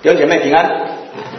弟兄姐妹平安。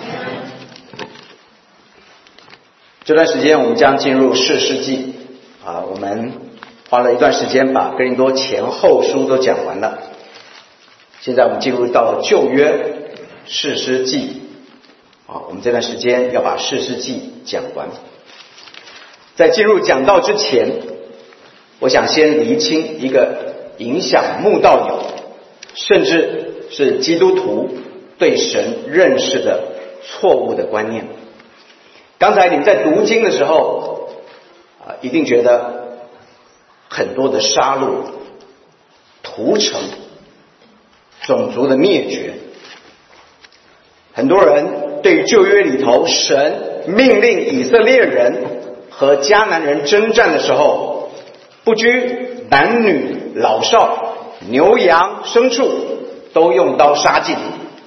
这段时间我们将进入士师记我们花了一段时间把哥林多前后书都讲完了。现在我们进入到旧约士师记我们这段时间要把士师记讲完。在进入讲道之前，我想先厘清一个影响慕道友甚至是基督徒对神认识的错误的观念。刚才你们在读经的时候一定觉得很多的杀戮、屠城、种族的灭绝。很多人对旧约里头神命令以色列人和迦南人征战的时候，不拘男女老少、牛羊牲畜都用刀杀尽。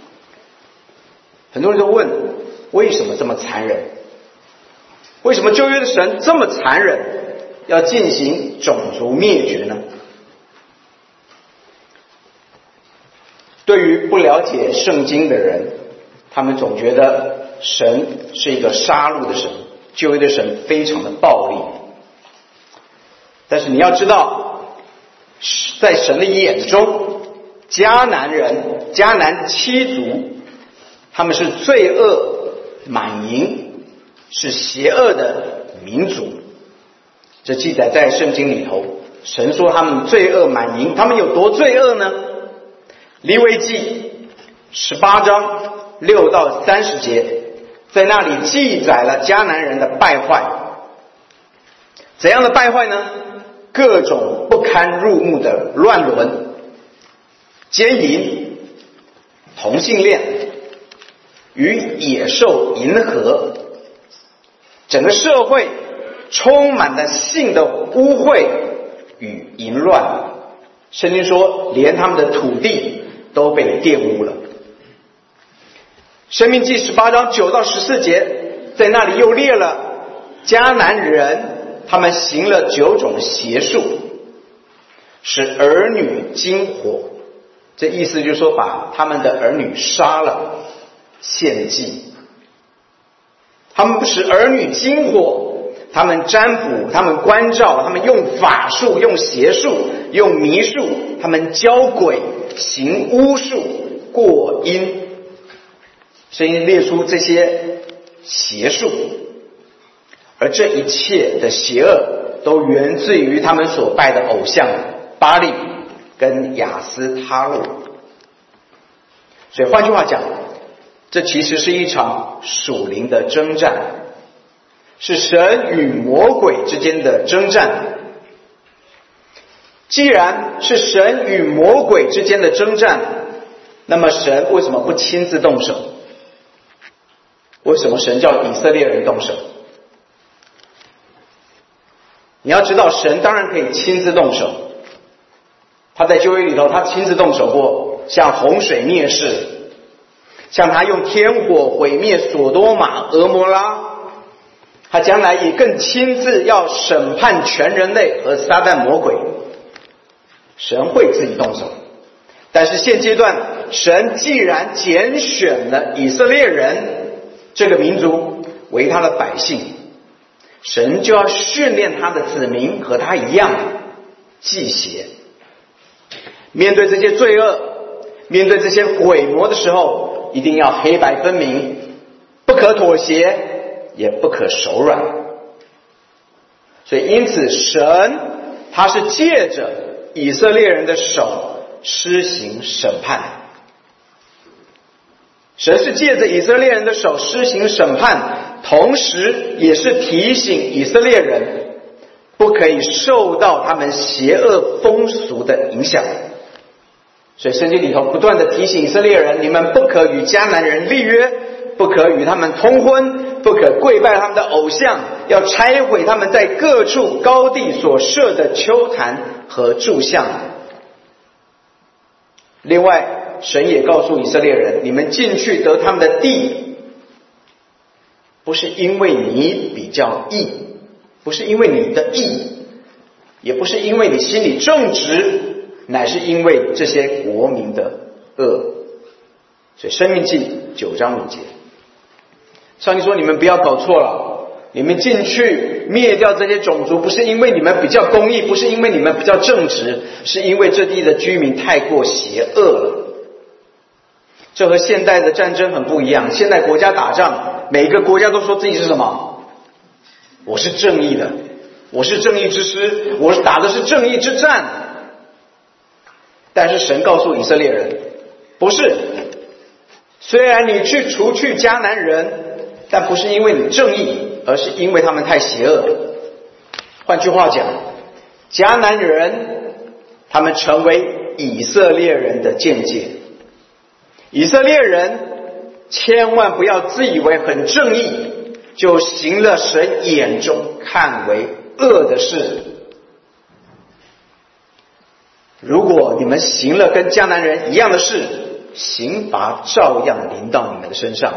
很多人都问，为什么这么残忍？为什么旧约的神这么残忍，要进行种族灭绝呢？对于不了解圣经的人，他们总觉得神是一个杀戮的神，旧约的神非常的暴力。但是你要知道，在神的眼中，迦南七族，他们是罪恶满盈，是邪恶的民族。这记载在圣经里头，神说他们罪恶满盈。他们有多罪恶呢？利未记18章6到30节，在那里记载了迦南人的败坏。怎样的败坏呢？各种不堪入目的乱伦、奸淫、同性恋、与野兽淫合，整个社会充满了性的污秽与淫乱。圣经说连他们的土地都被玷污了。申命记18章9到14节，在那里又列了迦南人他们行了9种邪术，使儿女经火。这意思就是说把他们的儿女杀了献祭。他们使儿女经火，他们占卜，他们关照，他们用法术，用邪术，用迷术，他们教鬼，行巫术，过阴。圣经列出这些邪术，而这一切的邪恶都源自于他们所拜的偶像巴力跟亚斯他录。所以换句话讲，这其实是一场属灵的征战，是神与魔鬼之间的征战。既然是神与魔鬼之间的征战，那么神为什么不亲自动手？为什么神叫以色列人动手？你要知道，神当然可以亲自动手。他在旧约里头，他亲自动手过，像洪水灭世，像他用天火毁灭所多玛、俄摩拉，他将来也更亲自要审判全人类和撒旦魔鬼。神会自己动手，但是现阶段神既然拣选了以色列人这个民族为他的百姓，神就要训练他的子民和他一样忌邪。面对这些罪恶，面对这些鬼魔的时候，一定要黑白分明，不可妥协，也不可手软。所以因此神他是借着以色列人的手施行审判。神是借着以色列人的手施行审判，同时也是提醒以色列人不可以受到他们邪恶风俗的影响。所以圣经里头不断的提醒以色列人，你们不可与迦南人立约，不可与他们通婚，不可跪拜他们的偶像，要拆毁他们在各处高地所设的丘坛和柱像。另外神也告诉以色列人，你们进去得他们的地，不是因为你比较义，不是因为你的义，也不是因为你心里正直，乃是因为这些国民的恶。 所以申命记9章5节，上帝说你们不要搞错了，你们进去灭掉这些种族，不是因为你们比较公义，不是因为你们比较正直，是因为这地的居民太过邪恶了。这和现代的战争很不一样，现代国家打仗，每个国家都说自己是什么？我是正义的，我是正义之师，我打的是正义之战。但是神告诉以色列人，不是，虽然你去除去迦南人，但不是因为你正义，而是因为他们太邪恶。换句话讲，迦南人他们成为以色列人的鉴戒。以色列人千万不要自以为很正义，就行了神眼中看为恶的事。如果你们行了跟迦南人一样的事，刑罚照样临到你们的身上。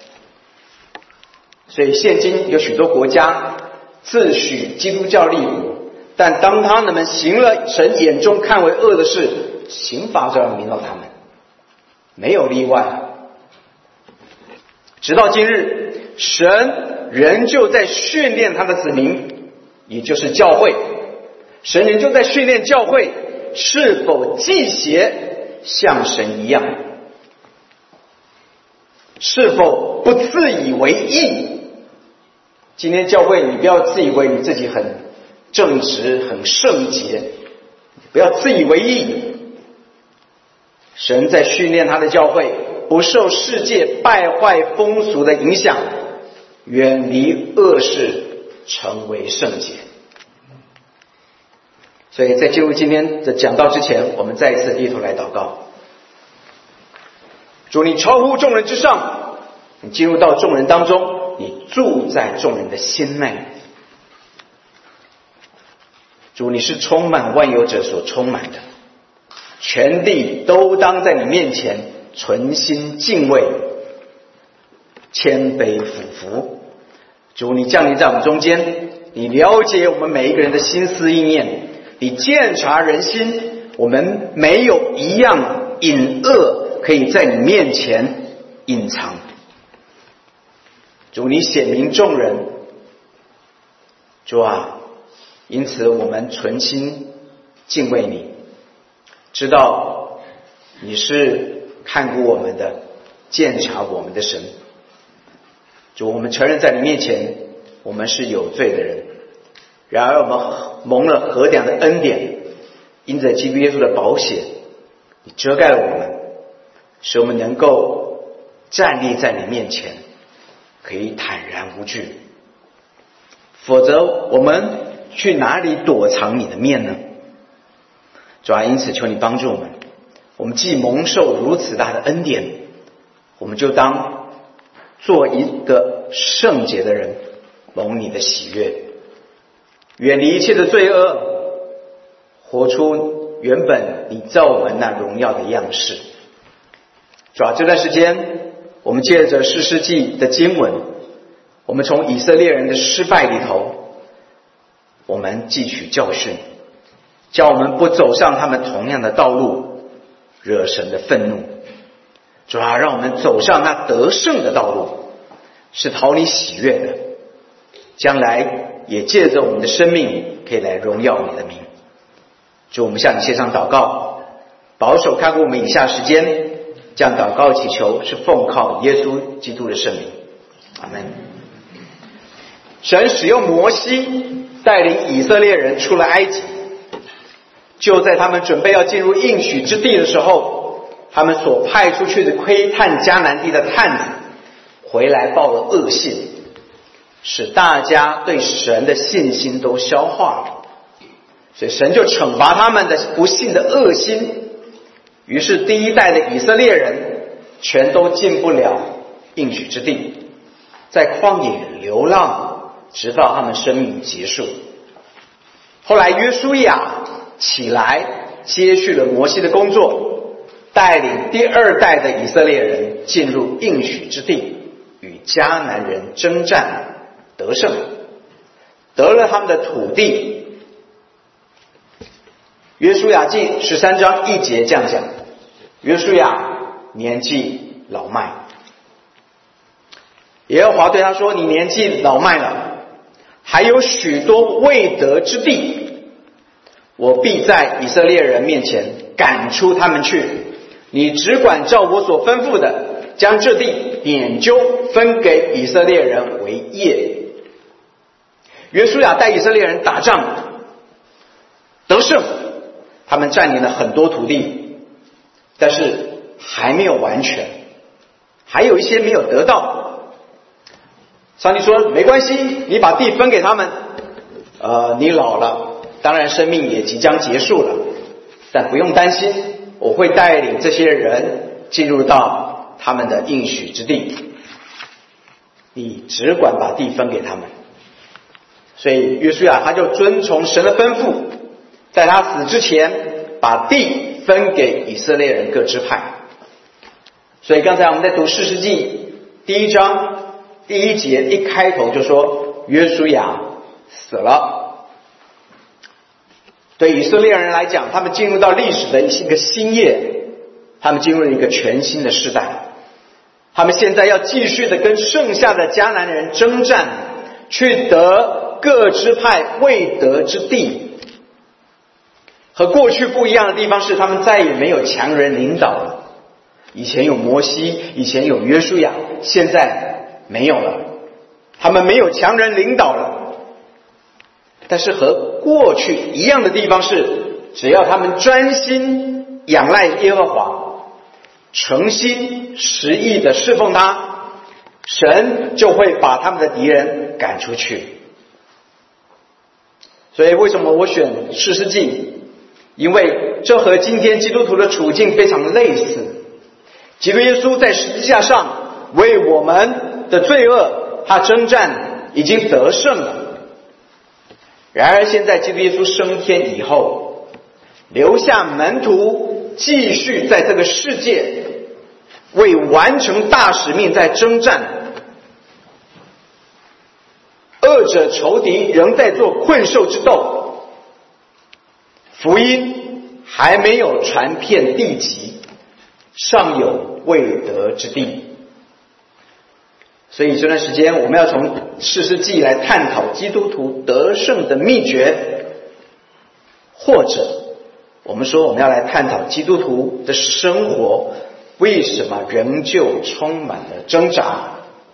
所以现今有许多国家自诩基督教立国，但当他们行了神眼中看为恶的事，刑罚照样临到他们，没有例外。直到今日，神仍旧在训练他的子民，也就是教会。神仍旧在训练教会是否忌邪像神一样，是否不自以为义。今天教会，你不要自以为你自己很正直很圣洁，不要自以为义。神在训练他的教会，不受世界败坏风俗的影响，远离恶事，成为圣洁。所以在进入今天的讲道之前，我们再一次低头来祷告。主，你超乎众人之上，你进入到众人当中，你住在众人的心内。主，你是充满万有者所充满的，全地都当在你面前存心敬畏，谦卑俯伏。主，你降临在我们中间，你了解我们每一个人的心思意念，你鉴察人心，我们没有一样隐恶可以在你面前隐藏。主，你显明众人。主啊，因此我们存心敬畏你，知道你是看顾我们的，鉴察我们的神。主，我们承认在你面前我们是有罪的人，然而我们蒙了何等的恩典，因着基督耶稣的宝血，你遮盖了我们，使我们能够站立在你面前，可以坦然无惧。否则我们去哪里躲藏你的面呢？主啊，因此求你帮助我们，我们既蒙受如此大的恩典，我们就当做一个圣洁的人，蒙你的喜悦，远离一切的罪恶，活出原本你造我们那荣耀的样式。主啊，这段时间我们借着士师记的经文，我们从以色列人的失败里头，我们汲取教训，叫我们不走上他们同样的道路，惹神的愤怒。主啊，让我们走上那得胜的道路，是讨你喜悦的，将来也借着我们的生命可以来荣耀你的名。主，我们向你献上祷告，保守看顾我们以下时间，这样祷告祈求是奉靠耶稣基督的圣名，阿们。神使用摩西带领以色列人出了埃及，就在他们准备要进入应许之地的时候，他们所派出去的窥探迦南地的探子回来报了恶信，使大家对神的信心都消化了，所以神就惩罚他们的不信的恶心。于是第一代的以色列人全都进不了应许之地，在旷野流浪，直到他们生命结束。后来约书亚起来接续了摩西的工作，带领第二代的以色列人进入应许之地，与迦南人征战得胜，得了他们的土地。约书亚记13章1节这样讲：约书亚年纪老迈。耶和华对他说：“你年纪老迈了，还有许多未得之地，我必在以色列人面前赶出他们去。你只管照我所吩咐的，将这地点阄分给以色列人为业。”约书亚带以色列人打仗得胜，他们占领了很多土地，但是还没有完全，还有一些没有得到。上帝说：“没关系，你把地分给他们。你老了，当然生命也即将结束了，但不用担心，我会带领这些人进入到他们的应许之地。你只管把地分给他们。”所以约书亚他就遵从神的吩咐，在他死之前把地分给以色列人各支派。所以刚才我们在读士师记第1章第1节一开头就说约书亚死了。对以色列人来讲，他们进入到历史的一个新页，他们进入了一个全新的时代。他们现在要继续的跟剩下的迦南人征战，去得各支派未得之地。和过去不一样的地方是，他们再也没有强人领导了。以前有摩西，以前有约书亚，现在没有了。他们没有强人领导了。但是和过去一样的地方是，只要他们专心仰赖耶和华，诚心实意的侍奉他，神就会把他们的敌人赶出去。所以为什么我选士师记？因为这和今天基督徒的处境非常类似。基督耶稣在十字架上为我们的罪恶他征战，已经得胜了。然而现在基督耶稣升天以后，留下门徒继续在这个世界为完成大使命在征战。恶者仇敌仍在做困兽之斗，福音还没有传遍地极，尚有未得之地。所以这段时间我们要从士师记来探讨基督徒得胜的秘诀，或者我们说我们要来探讨基督徒的生活为什么仍旧充满了挣扎。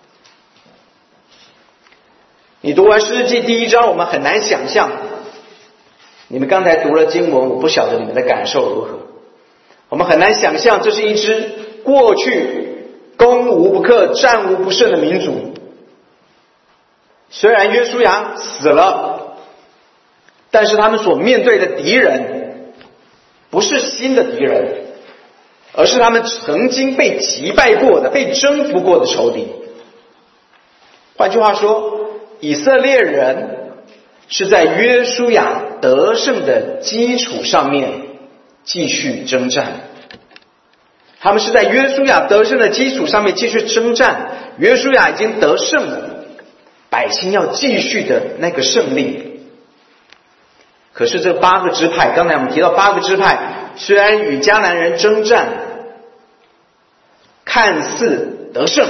你读完士师记第1章，我们很难想象，你们刚才读了经文，我不晓得你们的感受如何。我们很难想象这是一支过去攻无不克、战无不胜的民族。虽然约书亚死了，但是他们所面对的敌人不是新的敌人，而是他们曾经被击败过的、被征服过的仇敌。换句话说，以色列人是在约书亚得胜的基础上面继续征战。他们是在约书亚得胜的基础上面继续征战。约书亚已经得胜了，百姓要继续的那个胜利。可是这8个支派，刚才我们提到8个支派，虽然与迦南人征战，看似得胜，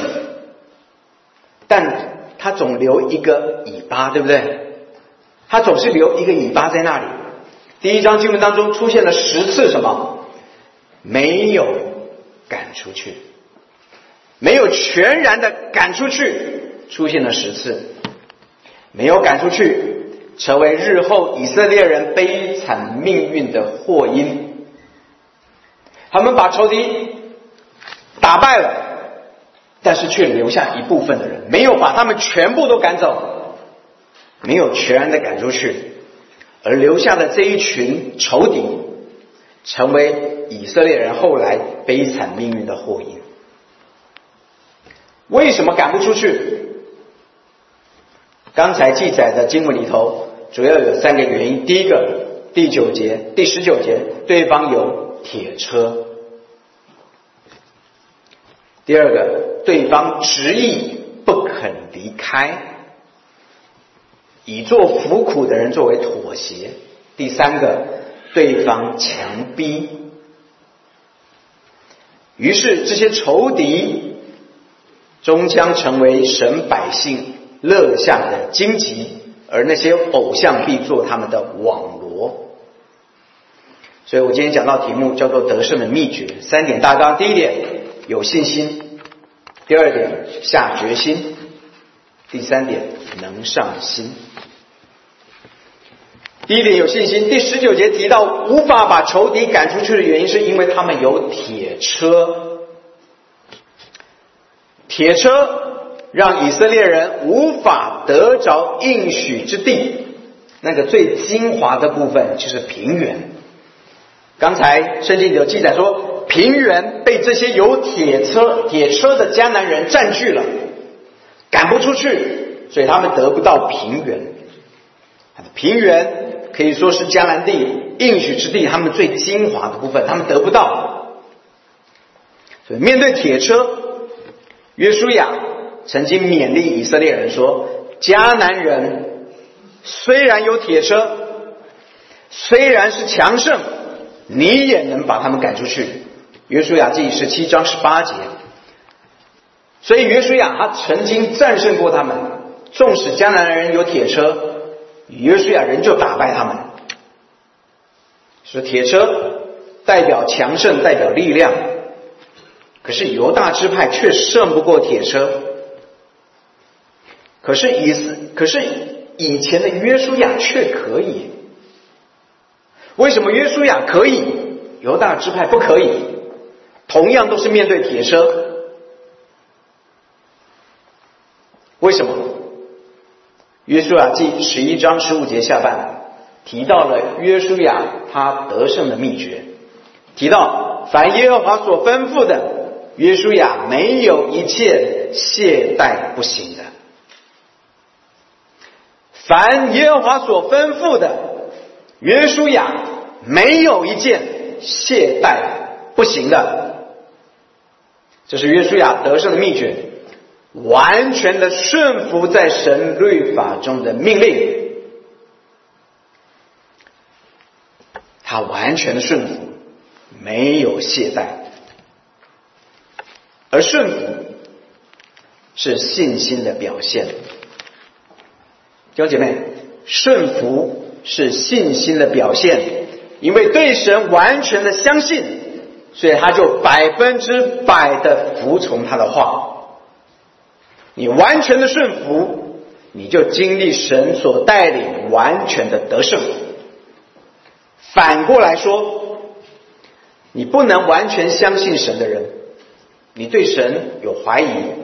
但他总留一个尾巴，对不对？他总是留一个尾巴在那里。第1章经文当中出现了10次什么？没有赶出去，没有全然的赶出去，出现了10次。没有赶出去，成为日后以色列人悲惨命运的祸因。他们把仇敌打败了，但是却留下一部分的人，没有把他们全部都赶走，没有全然的赶出去，而留下的这一群仇敌，成为以色列人后来悲惨命运的祸因。为什么赶不出去？刚才记载的经文里头主要有3个原因。第一个，第9节、第19节，对方有铁车。第二个，对方执意不肯离开，以做服苦的人作为妥协。第三个，对方强逼。 于是这些仇敌终将成为神百姓乐下的荆棘，而那些偶像必做他们的网罗。所以我今天讲到题目叫做得胜的秘诀，3点大纲。第一点，有信心；第二点，下决心；第三点，能上心。第一点，有信心。第19节提到无法把仇敌赶出去的原因，是因为他们有铁车。铁车让以色列人无法得着应许之地，那个最精华的部分就是平原。刚才圣经有记载说，平原被这些有铁车的迦南人占据了，赶不出去，所以他们得不到平原。平原可以说是迦南地应许之地他们最精华的部分，他们得不到。所以面对铁车，约书亚曾经勉励以色列人说，迦南人虽然有铁车，虽然是强盛，你也能把他们赶出去。约书亚记17章18节。所以约书亚他曾经战胜过他们，纵使迦南人有铁车，约书亚仍旧打败他们。所以铁车代表强盛，代表力量，可是犹大支派却胜不过铁车。可是以前的约书亚却可以。为什么约书亚可以，犹大支派不可以？同样都是面对铁车，为什么？约书亚记11章15节下半提到了约书亚他得胜的秘诀，提到凡耶和华所吩咐的，约书亚没有一切懈怠不行的。凡耶和华所吩咐的，约书亚没有一件懈怠不行的。这是约书亚得胜的秘诀，完全的顺服在神律法中的命令。他完全的顺服，没有懈怠。而顺服是信心的表现。弟兄姐妹，顺服是信心的表现，因为对神完全的相信，所以他就100%的服从他的话。你完全的顺服，你就经历神所带领完全的得胜。反过来说，你不能完全相信神的人，你对神有怀疑，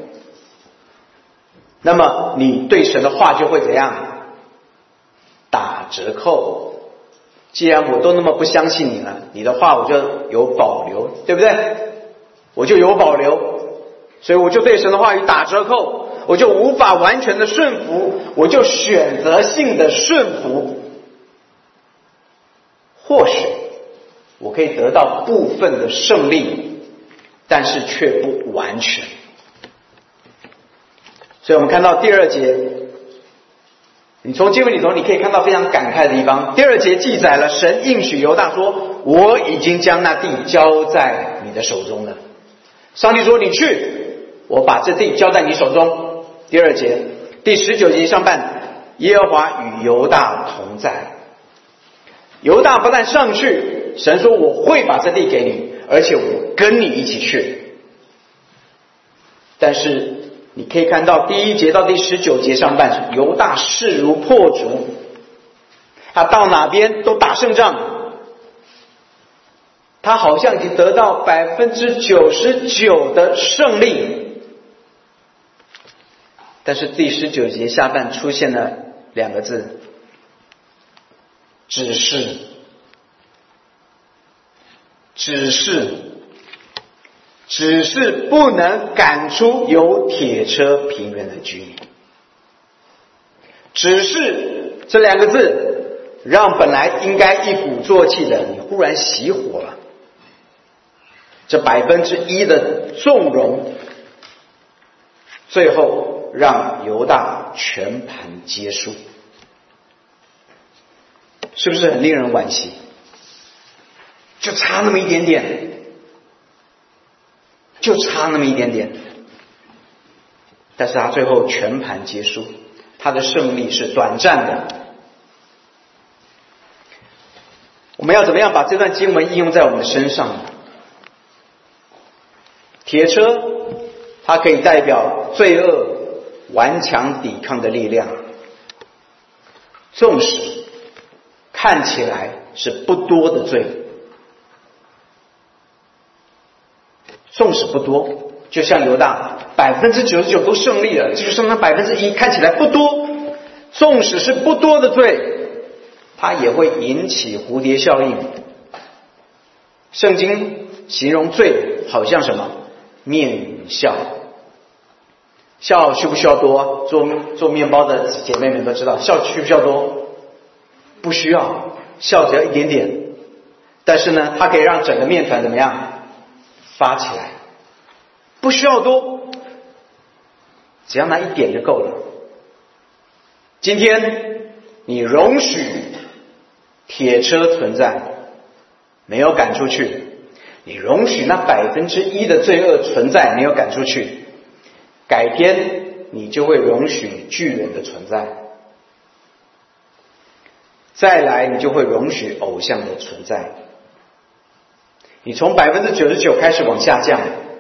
那么你对神的话就会怎样？打折扣。既然我都那么不相信你了，你的话我就有保留，对不对？我就有保留，所以我就对神的话语打折扣，我就无法完全的顺服，我就选择性的顺服。或许我可以得到部分的胜利，但是却不完全。所以我们看到第2节，你从经文里头你可以看到非常感慨的地方。第2节记载了神应许犹大说，我已经将那地交在你的手中了。上帝说，你去，我把这地交在你手中。第2节第19节上半，耶和华与犹大同在。犹大不但上去，神说我会把这地给你，而且我跟你一起去。但是你可以看到第1节到第19节上半，犹大势如破竹，他到哪边都打胜仗，他好像已经得到99%的胜利。但是第19节下半出现了2个字，只是不能赶出有铁车平原的居民。只是这2个字让本来应该一鼓作气的你忽然熄火了。这1%的纵容，最后让犹大全盘皆输。是不是很令人惋惜？就差那么一点点。 就差那么一点点，但是他最后全盘结束，他的胜利是短暂的。我们要怎么样把这段经文应用在我们的身上呢？铁车它可以代表罪恶顽强抵抗的力量，纵使看起来是不多的罪，纵使不多，就像犹大99%都胜利了，就剩那1%，看起来不多，纵使是不多的罪，它也会引起蝴蝶效应。圣经形容罪好像什么？面与笑。笑需不需要多？做面包的姐妹们都知道，笑需不需要多？不需要，笑只要一点点。但是呢，它可以让整个面团怎么样？发起来。不需要多，只要那一点就够了。今天你容许铁车存在，没有赶出去，你容许那1%的罪恶存在，没有赶出去，改天你就会容许巨人的存在，再来你就会容许偶像的存在。你从99%开始往下降，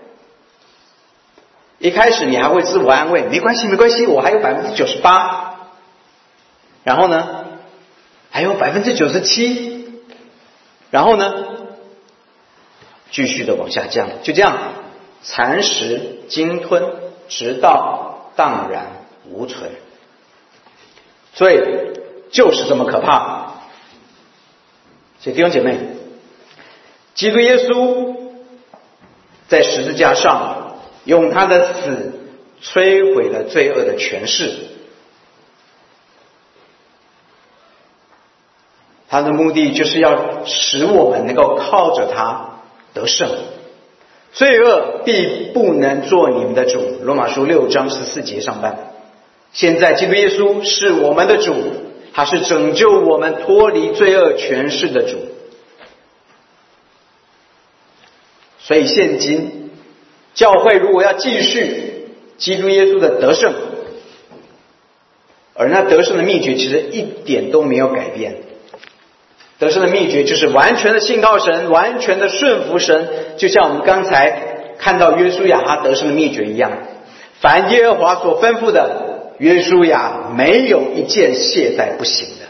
一开始你还会自我安慰，没关系没关系，我还有98%，然后呢还有97%，然后呢继续的往下降，就这样蚕食鲸吞，直到荡然无存。罪就是这么可怕。所以弟兄姐妹，基督耶稣在十字架上用他的死摧毁了罪恶的权势，他的目的就是要使我们能够靠着他得胜，罪恶必不能做你们的主。罗马书6章14节上半。现在基督耶稣是我们的主，他是拯救我们脱离罪恶权势的主。所以现今教会如果要继续基督耶稣的得胜，而那得胜的秘诀其实一点都没有改变。得胜的秘诀就是完全的信靠神，完全的顺服神，就像我们刚才看到约书亚他得胜的秘诀一样，凡耶和华所吩咐的，约书亚没有一件懈怠不行的。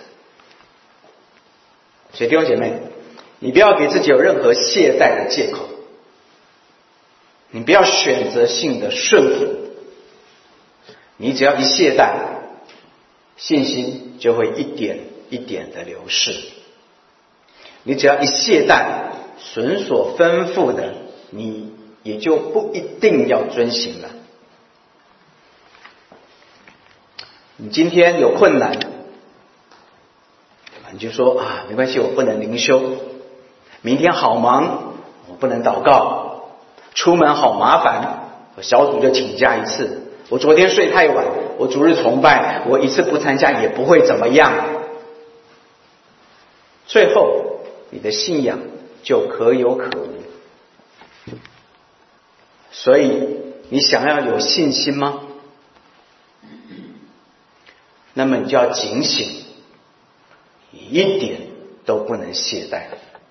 所以弟兄姐妹，你不要给自己有任何懈怠的借口，你不要选择性的顺服，你只要一懈怠，信心就会一点一点的流逝。你只要一懈怠，神所吩咐的你也就不一定要遵行了。你今天有困难，你就说啊，没关系，我不能灵修。明天好忙，我不能祷告。出门好麻烦，我小组就请假一次。我昨天睡太晚，我主日崇拜，我一次不参加也不会怎么样。最后你的信仰就可有可无。所以你想要有信心吗？那么你就要警醒，你一点都不能懈怠。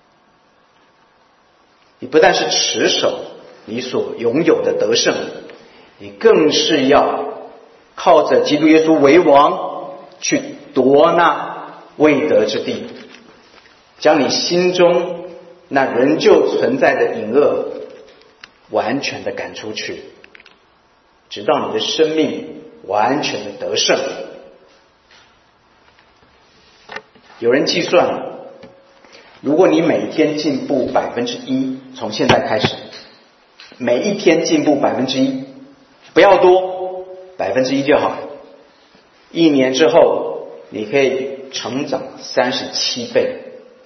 你不但是持守你所拥有的得胜，你更是要靠着基督耶稣为王，去夺那未得之地，将你心中那仍旧存在的隐恶完全的赶出去，直到你的生命完全的得胜。有人计算了，如果你每天进步1%，从现在开始，每一天进步1%，不要多，1%就好。1年之后，你可以成长37倍。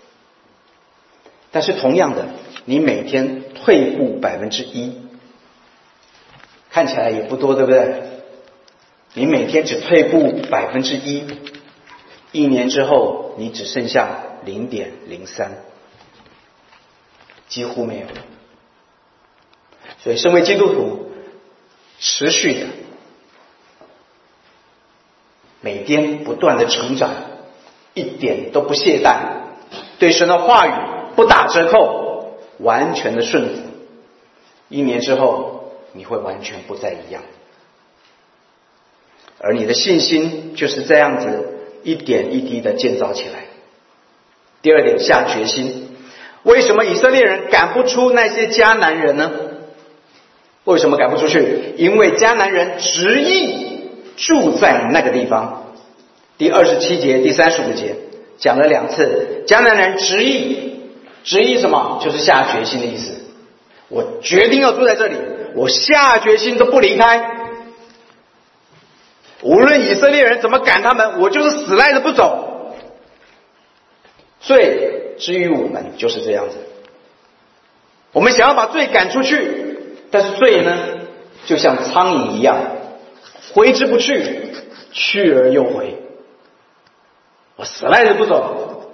但是同样的，你每天退步1%，看起来也不多，对不对？你每天只退步1%，1年之后你只剩下0.03%，几乎没有。 所以身为基督徒，持续的每天不断的成长，一点都不懈怠，对神的话语不打折扣，完全的顺服，1年之后你会完全不再一样。而你的信心就是这样子一点一滴的建造起来。第二点，下决心。为什么以色列人赶不出那些迦南人呢？为什么赶不出去？因为迦南人执意住在那个地方。第27节、第35节讲了2次，迦南人执意什么？就是下决心的意思。我决定要住在这里，我下决心都不离开。无论以色列人怎么赶他们，我就是死赖着不走。罪之于我们就是这样子，我们想要把罪赶出去，但是罪呢，就像苍蝇一样，挥之不去，去而又回。我死赖着不走。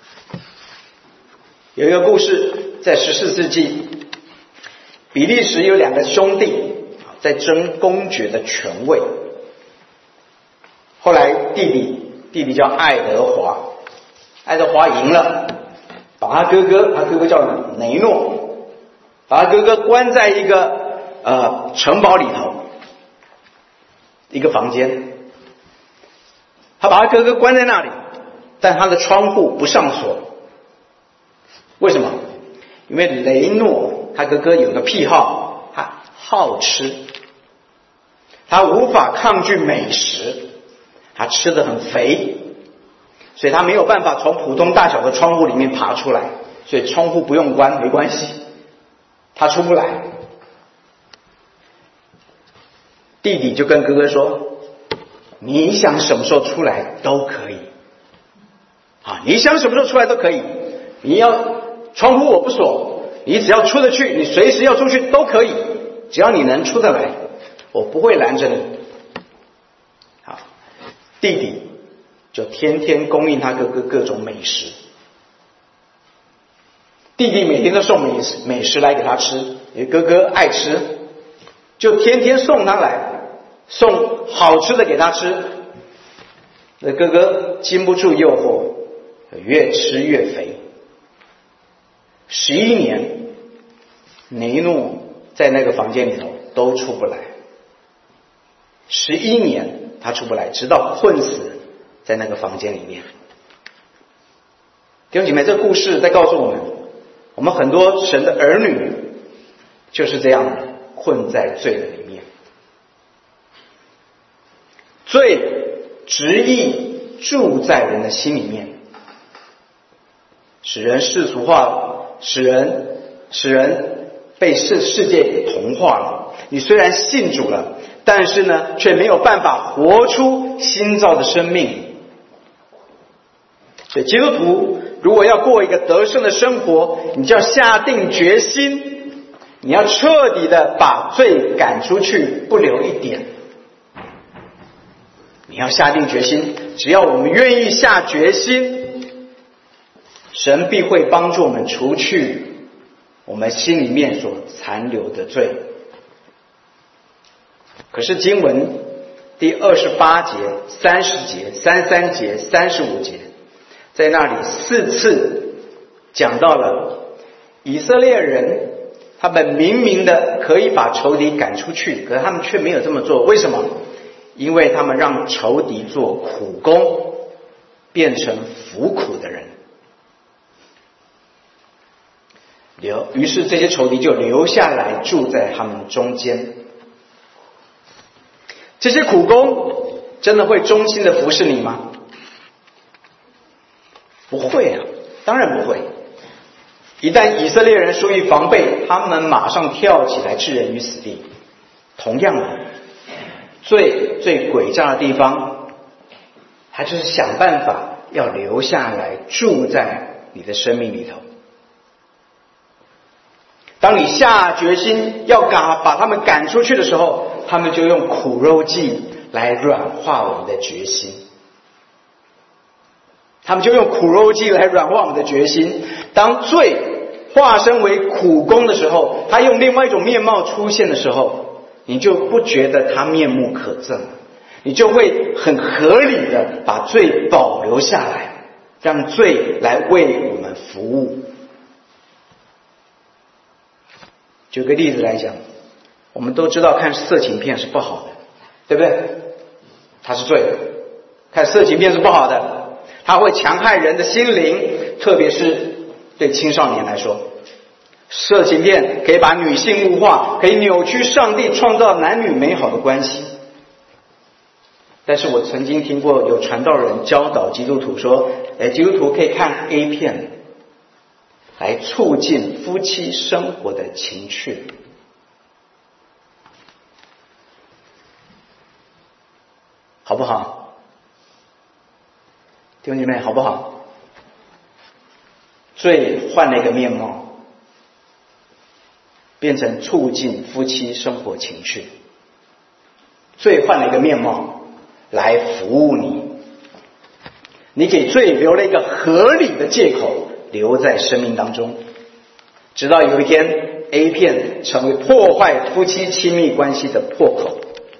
有一个故事，在14世纪，比利时有2个兄弟在争公爵的权位。后来弟弟叫爱德华赢了，把他哥哥叫雷诺，把他哥哥关在一个城堡里头，一个房间。他把他哥哥关在那里，但他的窗户不上锁。为什么？因为雷诺他哥哥有个癖好，他好吃，他无法抗拒美食，他吃得很肥，所以他没有办法从普通大小的窗户里面爬出来，所以窗户不用关没关系，他出不来。弟弟就跟哥哥说，你想什么时候出来都可以，你想什么时候出来都可以，你要窗户我不锁，你只要出得去，你随时要出去都可以，只要你能出得来，我不会拦着你。好，弟弟就天天供应他哥哥各种美食，弟弟每天都送美食来给他吃，因为哥哥爱吃，就天天送他来，送好吃的给他吃。那哥哥经不住诱惑，越吃越肥。11年，雷诺在那个房间里头都出不来。11年他出不来，直到困死在那个房间里面。弟兄姐妹，这个故事在告诉我们很多神的儿女就是这样困在罪的里面。罪执意住在人的心里面，使人世俗化了，使人被世界给同化了。你虽然信主了，但是呢，却没有办法活出新造的生命。所以基督徒如果要过一个得胜的生活，你就要下定决心，你要彻底的把罪赶出去，不留一点。你要下定决心，只要我们愿意下决心，神必会帮助我们除去我们心里面所残留的罪。可是经文第28节、30节、33节、35节，在那里4次讲到了以色列人，他们明明的可以把仇敌赶出去，可是他们却没有这么做。为什么？因为他们让仇敌做苦工，变成服苦的人。于是这些仇敌就留下来住在他们中间。这些苦工真的会忠心的服侍你吗？不会啊，当然不会。一旦以色列人疏于防备，他们马上跳起来置人于死地。同样的，最诡诈的地方，他就是想办法要留下来住在你的生命里头。当你下决心要把他们赶出去的时候，他们就用苦肉计来软化我们的决心。当罪化身为苦工的时候，他用另外一种面貌出现的时候，你就不觉得他面目可憎，你就会很合理的把罪保留下来，让罪来为我们服务。举个例子来讲，我们都知道看色情片是不好的，对不对？它是罪的，看色情片是不好的，它会强害人的心灵，特别是对青少年来说，色情片可以把女性物化，可以扭曲上帝创造男女美好的关系。但是我曾经听过有传道人教导基督徒说，基督徒可以看 A 片来促进夫妻生活的情趣。好不好？弟兄姐妹，好不好？罪换了一个面貌，变成促进夫妻生活情趣。罪换了一个面貌来服务你，你给罪留了一个合理的借口，留在生命当中，直到有一天 A 片成为破坏夫妻亲密关系的破口。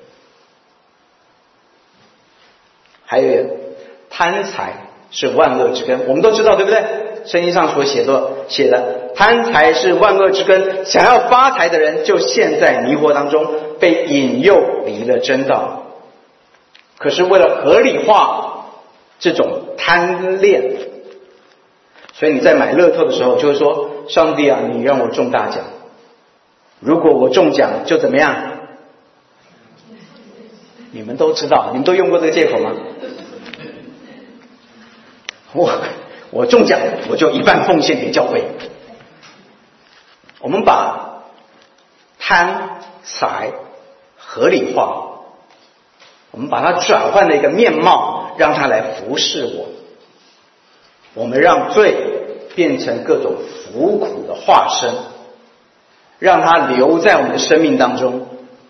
还有贪财是万恶之根，我们都知道，对不对？圣经上所写的贪财是万恶之根，想要发财的人就陷在迷惑当中，被引诱离了真道。可是为了合理化这种贪恋，所以你在买乐透的时候就会说，上帝啊，你让我中大奖，如果我中奖就怎么样？你们都知道，你们都用过这个借口吗？我中奖我就一半奉献给教会。我们把贪财合理化，我们把它转换了一个面貌，让它来服侍我。我们让罪变成各种服苦的化身，让它留在我们的生命当中，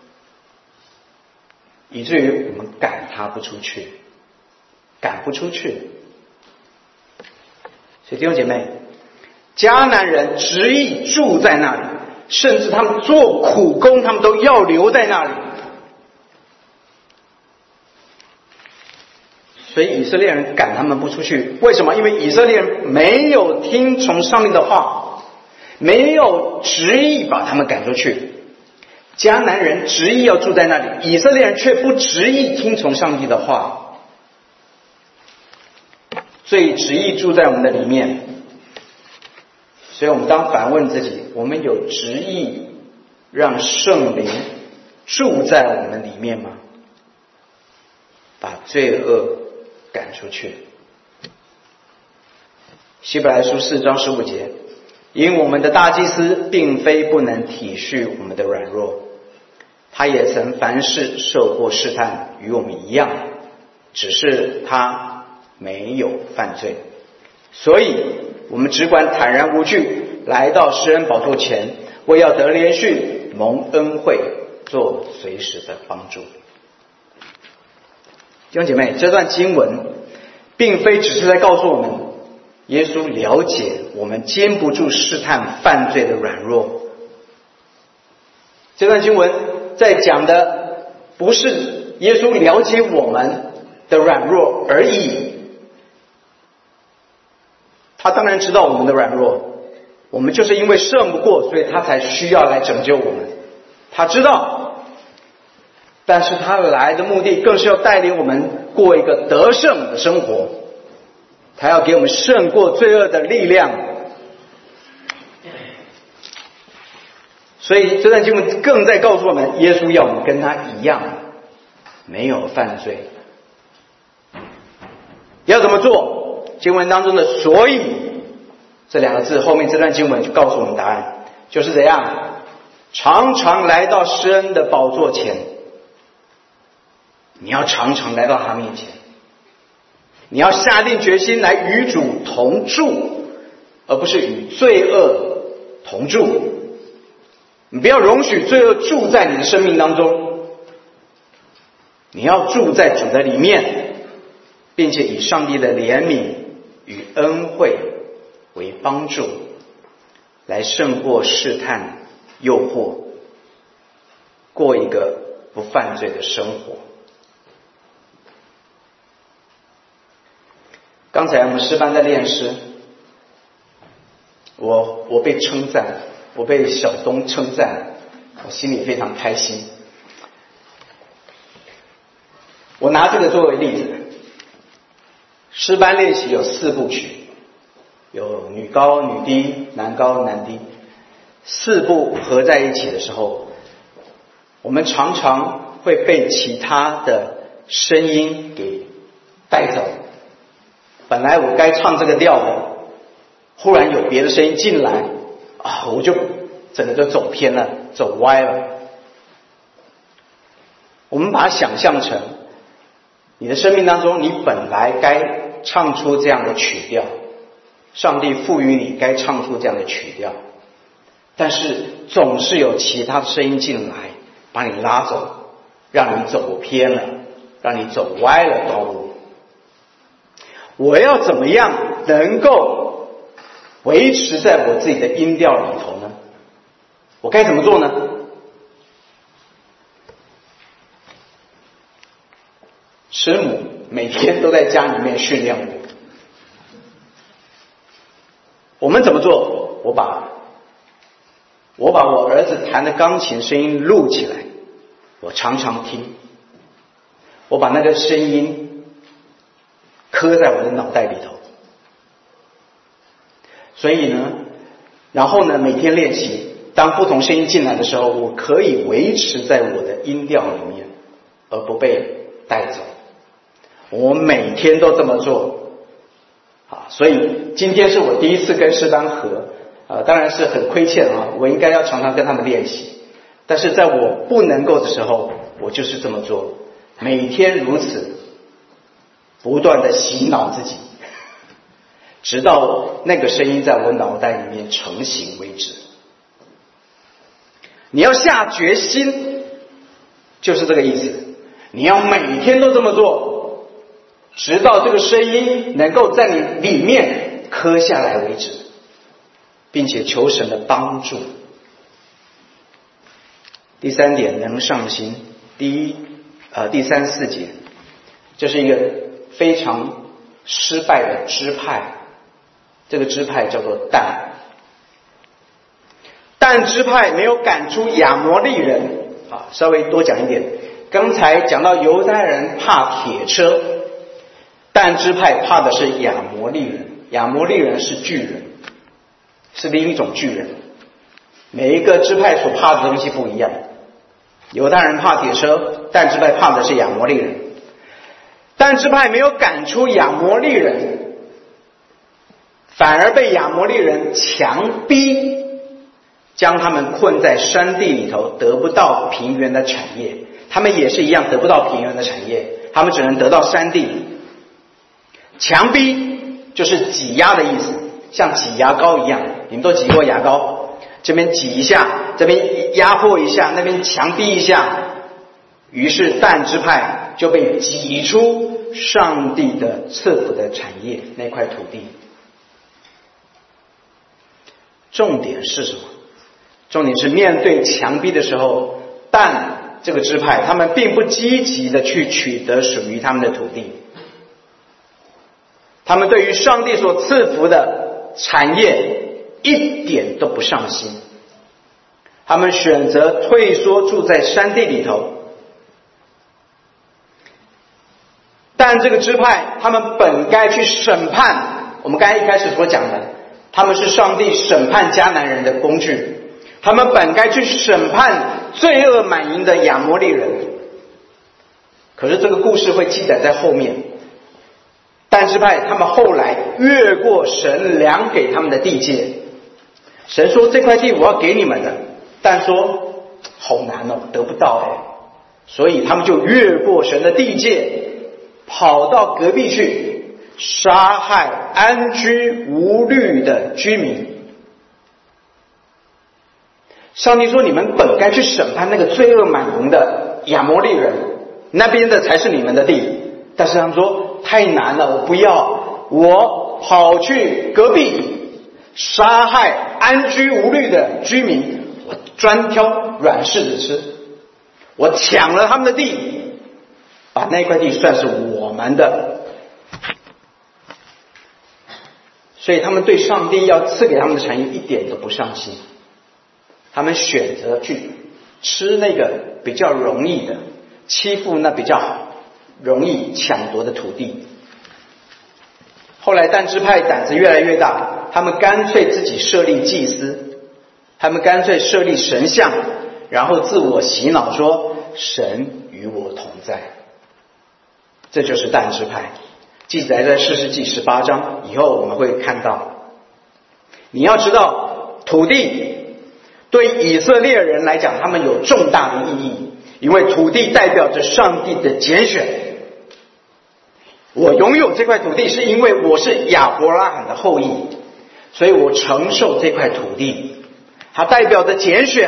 以至于我们赶它不出去，赶不出去。所以弟兄姐妹，迦南人执意住在那里，甚至他们做苦工，他们都要留在那里。所以以色列人赶他们不出去，为什么？因为以色列人没有听从上帝的话，没有执意把他们赶出去。迦南人执意要住在那里，以色列人却不执意听从上帝的话。罪执意住在我们的里面，所以我们当反问自己，我们有执意让圣灵住在我们里面吗？把罪恶赶出去。希伯来书4章15节，因我们的大祭司并非不能体恤我们的软弱，他也曾凡事受过试探，与我们一样，只是他没有犯罪，所以我们只管坦然无惧来到施恩宝座前，为要得连续蒙恩惠，做随时的帮助。弟兄姐妹，这段经文并非只是在告诉我们耶稣了解我们经不住试探犯罪的软弱，这段经文在讲的不是耶稣了解我们的软弱而已，他当然知道我们的软弱，我们就是因为胜不过，所以他才需要来拯救我们。他知道，但是他来的目的更是要带领我们过一个得胜的生活，他要给我们胜过罪恶的力量。所以这段经文更在告诉我们，耶稣要我们跟他一样，没有犯罪。要怎么做？经文当中的所以这两个字后面这段经文就告诉我们答案，就是怎样常常来到施恩的宝座前。你要常常来到他面前，你要下定决心来与主同住，而不是与罪恶同住。你不要容许罪恶住在你的生命当中，你要住在主的里面，并且以上帝的怜悯与恩惠为帮助， 来胜过试探、诱惑，过一个不犯罪的生活。刚才我们诗班在练诗，我被称赞，我被小东称赞，我心里非常开心。我拿这个作为例子，诗班练习有4部曲，有女高女低，男高男低，4部合在一起的时候，我们常常会被其他的声音给带走。本来我该唱这个调的，忽然有别的声音进来啊，我就整个就走偏了，走歪了。我们把它想象成你的生命当中，你本来该唱出这样的曲调，上帝赋予你该唱出这样的曲调，但是总是有其他的声音进来把你拉走，让你走偏了，让你走歪了道路。我要怎么样能够维持在我自己的音调里头呢？我该怎么做呢？师母每天都在家里面训练我。我们怎么做？我把我儿子弹的钢琴声音录起来，我常常听，我把那个声音刻在我的脑袋里头。所以呢，然后呢，每天练习，当不同声音进来的时候，我可以维持在我的音调里面，而不被带走。我每天都这么做啊，所以今天是我第一次跟诗班合，当然是很亏欠啊，我应该要常常跟他们练习。但是在我不能够的时候，我就是这么做，每天如此，不断的洗脑自己，直到那个声音在我脑袋里面成型为止。你要下决心，就是这个意思。你要每天都这么做，直到这个声音能够在你里面刻下来为止，并且求神的帮助。第3点，能上心。第3、4节，这是一个非常失败的支派，这个支派叫做但。但支派没有赶出亚摩利人啊，稍微多讲一点。刚才讲到犹太人怕铁车，但支派怕的是亚摩利人。亚摩利人是巨人，是另一种巨人。每一个支派所怕的东西不一样。犹太人怕铁车，但支派怕的是亚摩利人。但支派没有赶出亚摩利人，反而被亚摩利人强逼，将他们困在山地里头，得不到平原的产业。他们也是一样，得不到平原的产业，他们只能得到山地。强逼就是挤压的意思，像挤牙膏一样，你们都挤过牙膏，这边挤一下，这边压迫一下，那边强逼一下，于是但支派就被挤出上帝的赐福的产业那块土地。重点是什么？重点是面对强逼的时候，但这个支派他们并不积极的去取得属于他们的土地，他们对于上帝所赐福的产业一点都不上心，他们选择退缩住在山地里头。但这个支派他们本该去审判，我们刚才一开始所讲的，他们是上帝审判迦南人的工具，他们本该去审判罪恶满盈的亚摩利人。可是这个故事会记载在后面，但支派他们后来越过神量给他们的地界，神说这块地我要给你们的，但说好难哦，得不到所以他们就越过神的地界，跑到隔壁去杀害安居无虑的居民。上帝说你们本该去审判那个罪恶满盈的亚摩利人，那边的才是你们的地。但是他们说太难了，我不要，我跑去隔壁杀害安居无虑的居民，我专挑软柿子吃，我抢了他们的地，把那块地算是我们的。所以他们对上帝要赐给他们的产业一点都不上心，他们选择去吃那个比较容易的，欺负那比较容易抢夺的土地。后来但支派胆子越来越大，他们干脆自己设立祭司，他们干脆设立神像，然后自我洗脑说神与我同在。这就是但支派，记载在士师记18章，以后我们会看到。你要知道，土地对以色列人来讲，他们有重大的意义，因为土地代表着上帝的拣选。我拥有这块土地是因为我是亚伯拉罕的后裔，所以我承受这块土地。它代表着拣选，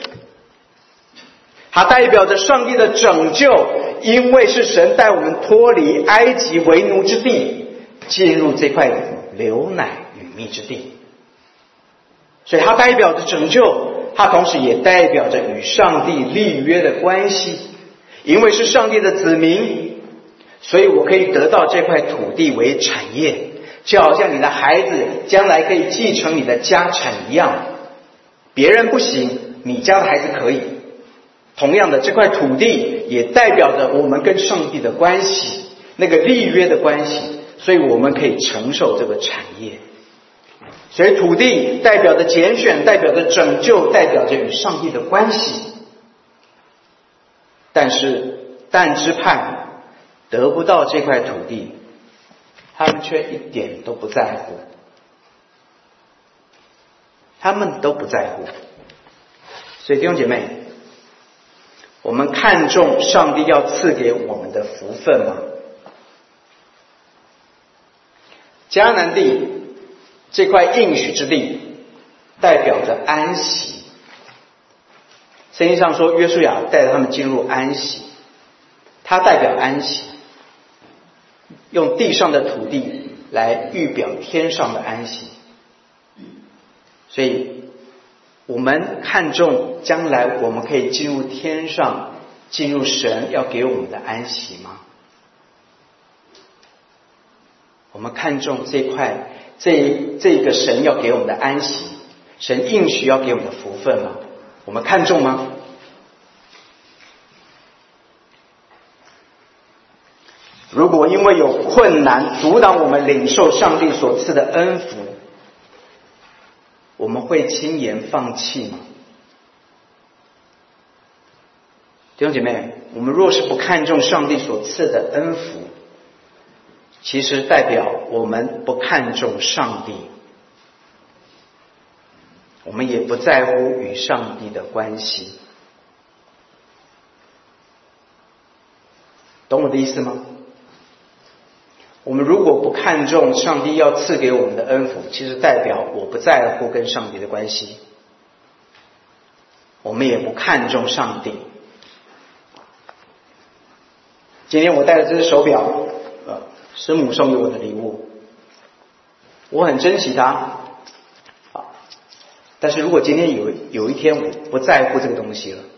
它代表着上帝的拯救，因为是神带我们脱离埃及为奴之地，进入这块流奶与蜜之地。所以它代表着拯救，它同时也代表着与上帝立约的关系。因为是上帝的子民，所以我可以得到这块土地为产业，就好像你的孩子将来可以继承你的家产一样。别人不行，你家的孩子可以。同样的，这块土地也代表着我们跟上帝的关系，那个立约的关系，所以我们可以承受这个产业。所以土地代表着拣选，代表着拯救，代表着与上帝的关系。但是但支派得不到这块土地，他们却一点都不在乎，他们都不在乎。所以弟兄姐妹，我们看重上帝要赐给我们的福分吗？迦南地这块应许之地代表着安息。圣经上说约书亚带着他们进入安息，它代表安息，用地上的土地来预表天上的安息。所以我们看重将来我们可以进入天上，进入神要给我们的安息吗？我们看重这块这个神要给我们的安息，神应许要给我们的福分吗？我们看重吗？如果因为有困难阻挡我们领受上帝所赐的恩福，我们会轻言放弃吗？弟兄姐妹，我们若是不看重上帝所赐的恩福，其实代表我们不看重上帝，我们也不在乎与上帝的关系。懂我的意思吗？我们如果不看重上帝要赐给我们的恩福，其实代表我不在乎跟上帝的关系，我们也不看重上帝。今天我戴的这只手表，师母送给我的礼物，我很珍惜它。但是如果今天有一天我不在乎这个东西了，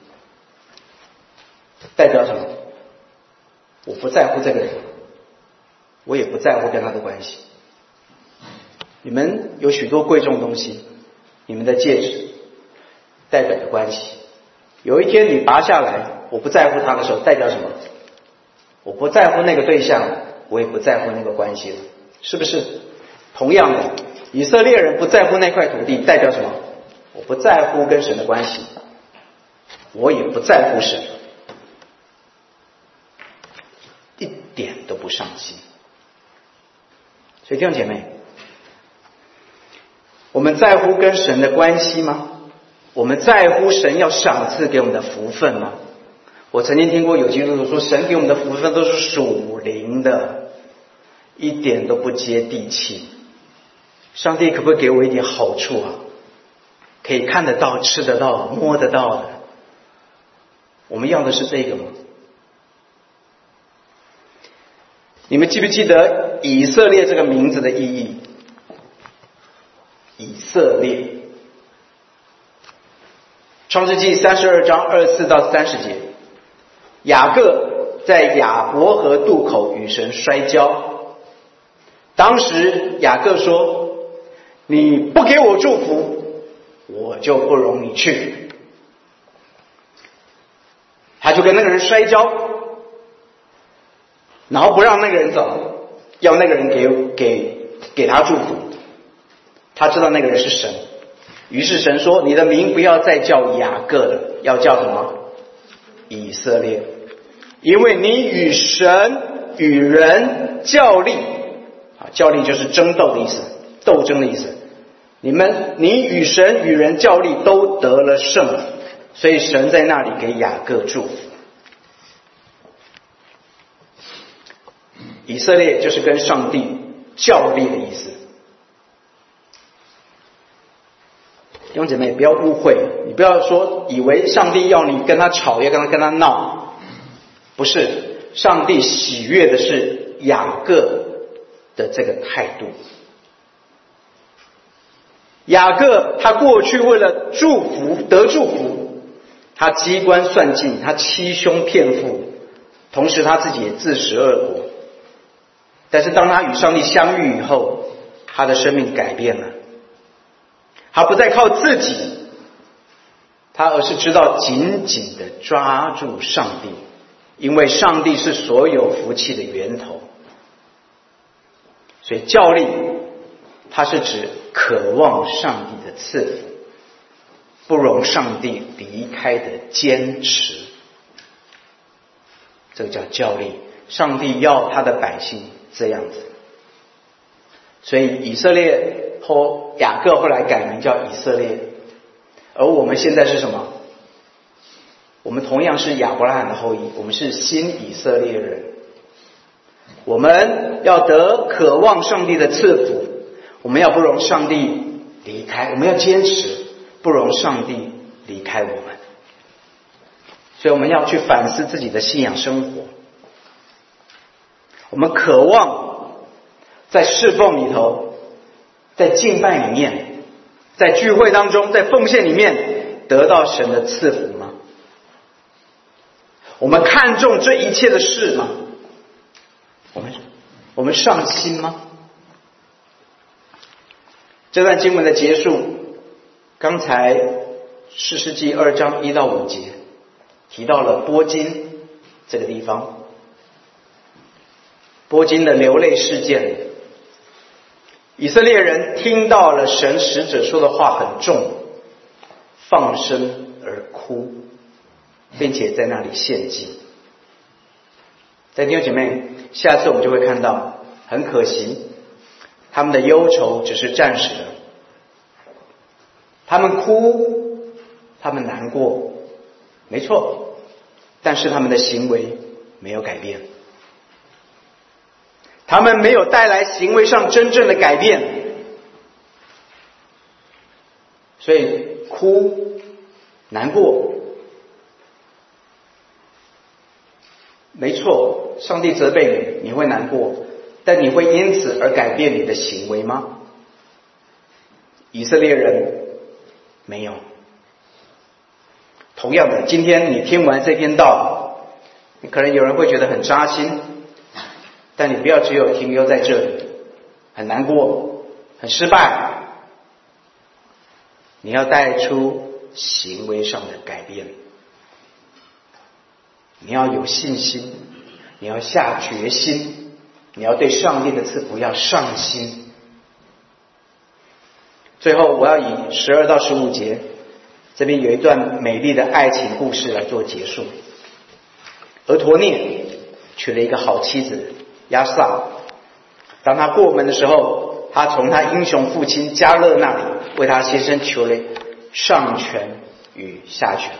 代表什么？我不在乎这个人，我也不在乎跟他的关系。你们有许多贵重的东西，你们的戒指代表着关系。有一天你拔下来，我不在乎他的时候，代表什么？我不在乎那个对象，我也不在乎那个关系了，是不是？同样的，以色列人不在乎那块土地，代表什么？我不在乎跟神的关系，我也不在乎神，一点都不上心。所以弟兄姐妹，我们在乎跟神的关系吗？我们在乎神要赏赐给我们的福分吗？我曾经听过有基督徒说，神给我们的福分都是属灵的，一点都不接地气。上帝可不可以给我一点好处啊？可以看得到、吃得到、摸得到的。我们要的是这个吗？你们记不记得以色列这个名字的意义？以色列。创世纪32章24到30节，雅各在雅伯河渡口与神摔跤。当时雅各说：你不给我祝福，我就不容你去。他就跟那个人摔跤，然后不让那个人走，要那个人给他祝福。他知道那个人是神，于是神说：你的名不要再叫雅各了，要叫什么？以色列，因为你与神与人较力。较力就是争斗的意思，斗争的意思。你与神与人较力都得了胜，所以神在那里给雅各祝福。以色列就是跟上帝较力的意思。弟兄姐妹，不要误会，你不要说以为上帝要你跟他吵，要跟他闹，不是。上帝喜悦的是雅各的这个态度。雅各他过去为了祝福得祝福，他机关算尽，他欺兄骗父，同时他自己也自食恶果。但是当他与上帝相遇以后，他的生命改变了，他不再靠自己，而是知道紧紧地抓住上帝，因为上帝是所有福气的源头。所以较力它是指渴望上帝的赐福，不容上帝离开的坚持，这个叫较力。上帝要他的百姓这样子，所以以色列雅各后来改名叫以色列。而我们现在是什么？我们同样是亚伯拉罕的后裔，我们是新以色列人。我们要得渴望上帝的赐福，我们要不容上帝离开，我们要坚持不容上帝离开我们。所以我们要去反思自己的信仰生活。我们渴望在侍奉里头，在敬拜里面，在聚会当中，在奉献里面得到神的赐福吗？我们看重这一切的事吗？我们上心吗？这段经文的结束，刚才士师记2章1到5节提到了波金这个地方，波金的流泪事件。以色列人听到了神使者说的话很重，放声而哭，并且在那里献祭。在弟兄姐妹，下次我们就会看到，很可惜他们的忧愁只是暂时的，他们哭，他们难过，没错，但是他们的行为没有改变，他们没有带来行为上真正的改变。所以哭难过，没错，上帝责备你，你会难过，但你会因此而改变你的行为吗？以色列人没有。同样的，今天你听完这篇道，可能有人会觉得很扎心，但你不要只有停留在这里，很难过，很失败。你要带出行为上的改变，你要有信心，你要下决心，你要对上帝的赐福要上心。最后我要以12到15节这边有一段美丽的爱情故事来做结束。俄陀涅娶了一个好妻子亚萨，当他过门的时候，他从他英雄父亲迦勒那里为他先生求了上权与下权。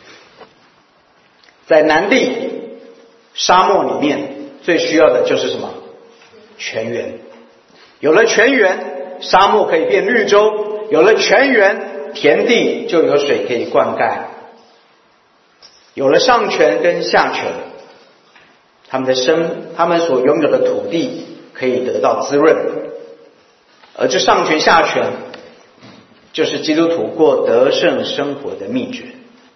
在南地沙漠里面最需要的就是什么？泉源。有了泉源，沙漠可以变绿洲，有了泉源，田地就有水可以灌溉。有了上泉跟下泉，他们所拥有的土地可以得到滋润。而这上泉下泉就是基督徒过得胜生活的秘诀。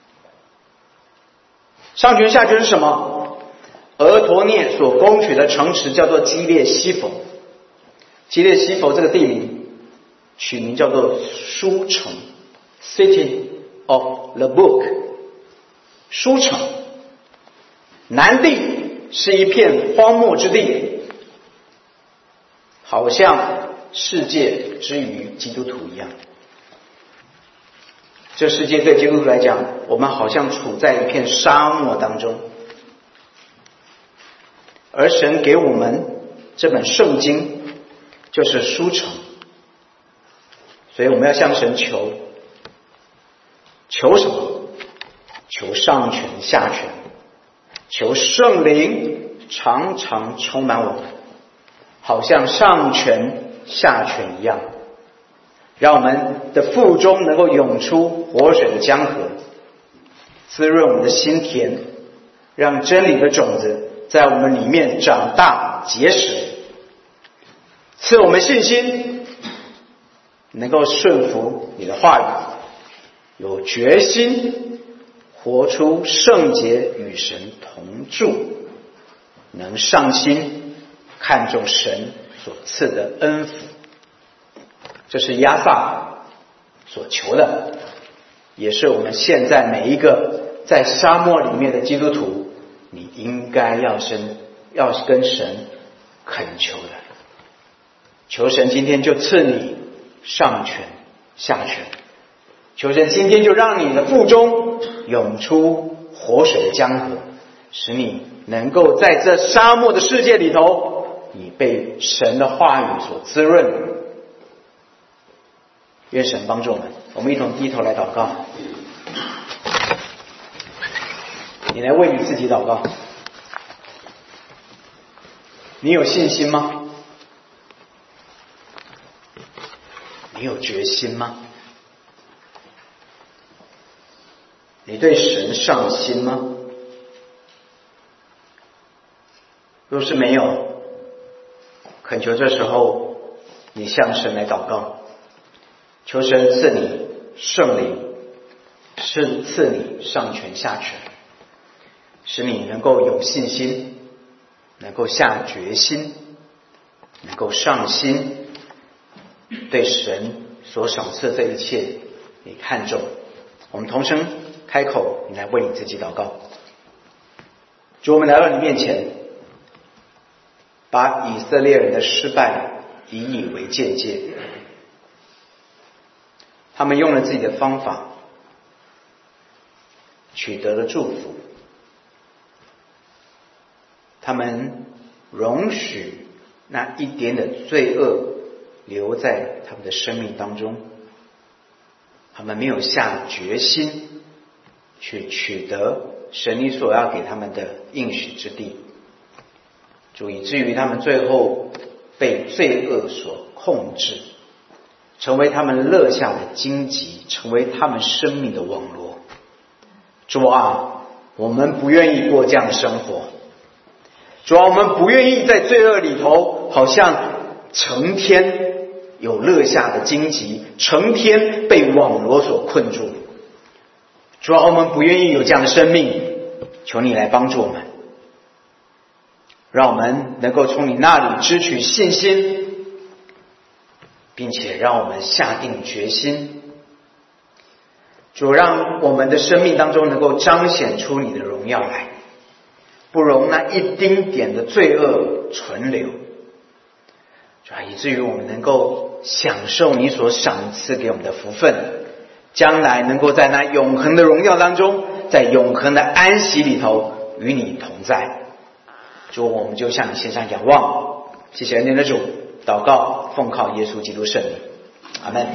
上泉下泉是什么？俄陀涅所攻取的城池叫做基列西弗。基列西弗这个地名取名叫做书城 City of the Book， 书城。南地是一片荒漠之地，好像世界之于基督徒一样。这世界对基督徒来讲，我们好像处在一片沙漠当中，而神给我们这本圣经就是书城，所以我们要向神求什么？求上权下权，求圣灵常常充满我们，好像上权下权一样，让我们的腹中能够涌出活水的江河，滋润我们的心田，让真理的种子在我们里面长大结实，赐我们信心，能够顺服你的话语，有决心活出圣洁与神同住，能上心看重神所赐的恩福。这是亚萨所求的，也是我们现在每一个在沙漠里面的基督徒，你应该要跟神恳求的。求神今天就赐你上权下权，求神今天就让你的腹中涌出活水的江河，使你能够在这沙漠的世界里头，你被神的话语所滋润。愿神帮助我们，我们一同低头来祷告。你来为你自己祷告。你有信心吗？你有决心吗？你对神上心吗？若是没有，恳求这时候你向神来祷告，求神赐你圣灵，赐你上权下权，使你能够有信心，能够下决心，能够上心，对神所赏赐的这一切你看重。我们同声开口，你来为你自己祷告。主，我们来到你面前，把以色列人的失败以为鉴戒。他们用了自己的方法，取得了祝福。他们容许那一点的罪恶留在他们的生命当中，他们没有下决心去取得神你所要给他们的应许之地，主，以至于他们最后被罪恶所控制，成为他们落下的荆棘，成为他们生命的网罗。主啊，我们不愿意过这样的生活。主啊，我们不愿意在罪恶里头好像成天有落下的荆棘，成天被网罗所困住。主啊，我们不愿意有这样的生命，求你来帮助我们，让我们能够从你那里支取信心，并且让我们下定决心。主，让我们的生命当中能够彰显出你的荣耀来，不容那一丁点的罪恶存留，主啊，以至于我们能够享受你所赏赐给我们的福分，将来能够在那永恒的荣耀当中，在永恒的安息里头与你同在。主，我们就向你献上仰望。谢谢恩典的主，祷告奉靠耶稣基督圣名，阿们。